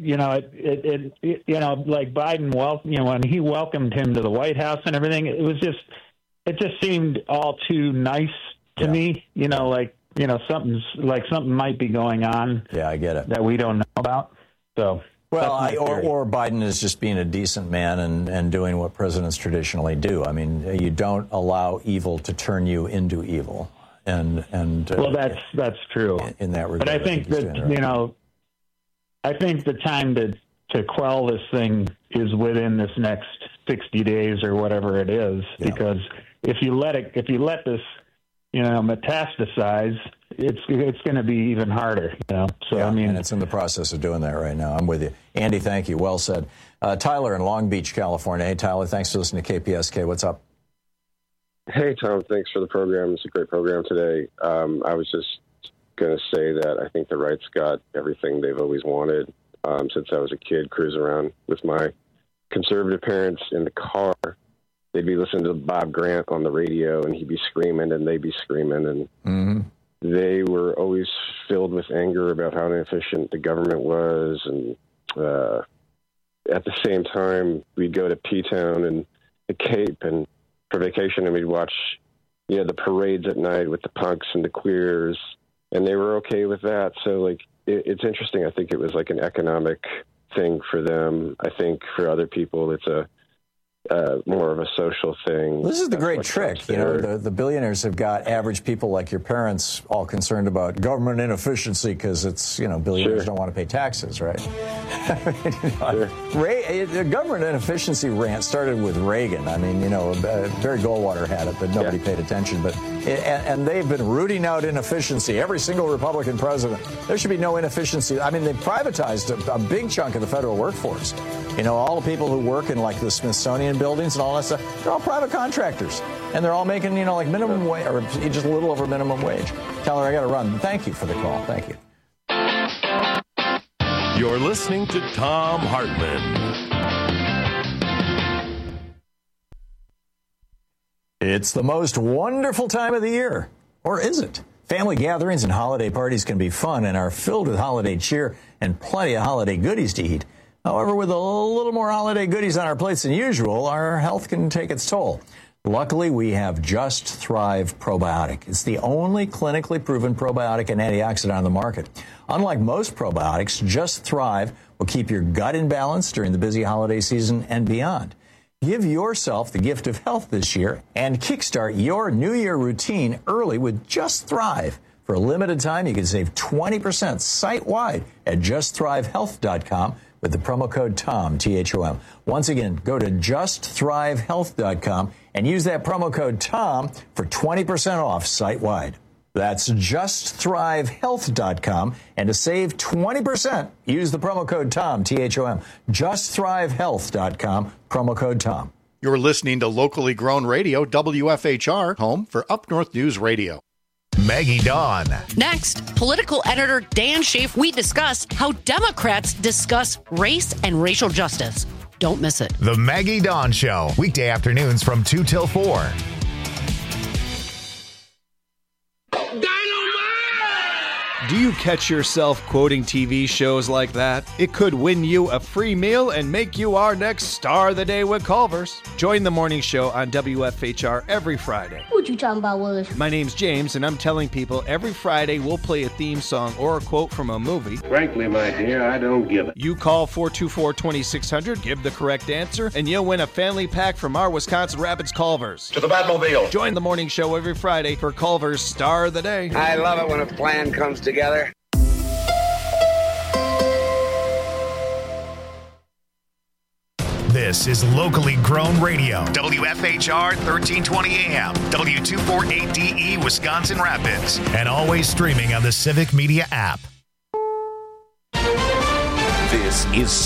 Biden, when he welcomed him to the White House and everything, it just seemed all too nice to me. Something might be going on. Yeah, I get it. That we don't know about. So. Well, or Biden is just being a decent man and doing what presidents traditionally do. I mean, you don't allow evil to turn you into evil. And well, that's true in that regard. But I think that I think the time to quell this thing is within this next 60 days or whatever it is, because if you let this metastasize, it's going to be even harder. So I mean, and it's in the process of doing that right now. I'm with you, Andy. Thank you. Well said. Tyler in Long Beach, California. Hey, Tyler. Thanks for listening to KPSK. What's up? Hey, Tom, thanks for the program. It's a great program today. I was just going to say that I think the right's got everything they've always wanted since I was a kid, cruising around with my conservative parents in the car. They'd be listening to Bob Grant on the radio, and he'd be screaming, and they'd be screaming. And they were always filled with anger about how inefficient the government was. And at the same time, we'd go to P-Town and the Cape and for vacation, and we'd watch, the parades at night with the punks and the queers, and they were okay with that. So, it's interesting. I think it was like an economic thing for them. I think for other people, it's more of a social thing. This is the great trick. The billionaires have got average people like your parents all concerned about government inefficiency because it's, billionaires don't want to pay taxes, right? The government inefficiency rant started with Reagan. I mean, Barry Goldwater had it, but nobody paid attention. And they've been rooting out inefficiency. Every single Republican president, there should be no inefficiency. I mean, they privatized a big chunk of the federal workforce. All the people who work in the Smithsonian buildings and all that stuff, they're all private contractors. And they're all making, minimum wage or just a little over minimum wage. Tyler, I got to run. Thank you for the call. Thank you. You're listening to Thom Hartmann. It's the most wonderful time of the year. Or is it? Family gatherings and holiday parties can be fun and are filled with holiday cheer and plenty of holiday goodies to eat. However, with a little more holiday goodies on our plates than usual, our health can take its toll. Luckily, we have Just Thrive Probiotic. It's the only clinically proven probiotic and antioxidant on the market. Unlike most probiotics, Just Thrive will keep your gut in balance during the busy holiday season and beyond. Give yourself the gift of health this year and kickstart your New Year routine early with Just Thrive. For a limited time, you can save 20% site-wide at justthrivehealth.com with the promo code TOM, T-H-O-M. Once again, go to justthrivehealth.com and use that promo code TOM for 20% off site-wide. That's justthrivehealth.com. And to save 20%, use the promo code TOM, T-H-O-M. Justthrivehealth.com, promo code TOM. You're listening to locally grown radio, WFHR, home for Up North News Radio. Maggie Dawn. Next, political editor Dan Schaaf, we discuss how Democrats discuss race and racial justice. Don't miss it. The Maggie Dawn Show, weekday afternoons from 2 till 4. Do you catch yourself quoting TV shows like that? It could win you a free meal and make you our next star of the day with Culver's. Join the morning show on WFHR every Friday. What you talking about, Willis? My name's James, and I'm telling people every Friday we'll play a theme song or a quote from a movie. Frankly, my dear, I don't give it. You call 424-2600, give the correct answer, and you'll win a family pack from our Wisconsin Rapids Culver's. To the Batmobile. Join the morning show every Friday for Culver's Star of the Day. I love it when a plan comes together. This is locally grown radio. WFHR 1320 AM, W248DE Wisconsin Rapids, and always streaming on the Civic Media app. This is